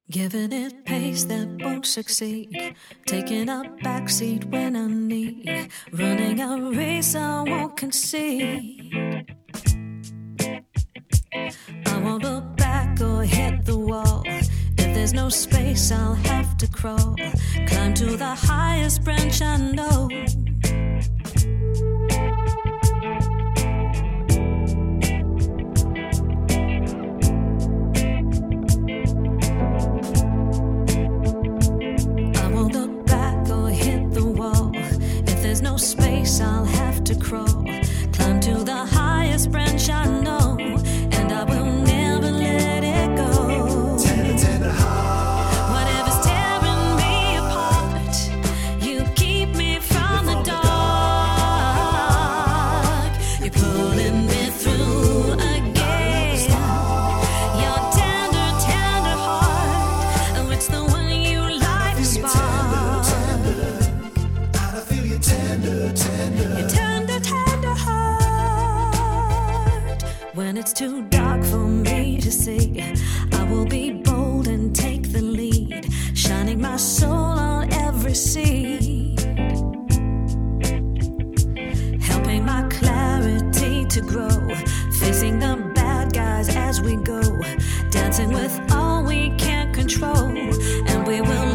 Giving it pace that won't succeed, taking a backseat when I need, running a race I won't concede. I won't look back or hit the wall. If there's no space, I'll have to crawl, climb to the highest branch I know. No space, I'll have to crawl, climb to the highest branch I know, and I will never let it go. Tender, tender heart. Whatever's tearing me apart, you keep me from the dark. You're pulling me through again. Your tender, tender heart, oh, it's the one you light a spark. Tender, tender. Your tender, tender heart. When it's too dark for me to see, I will be bold and take the lead, shining my soul on every seed, helping my clarity to grow, facing the bad guys as we go, dancing with all we can't control, and we will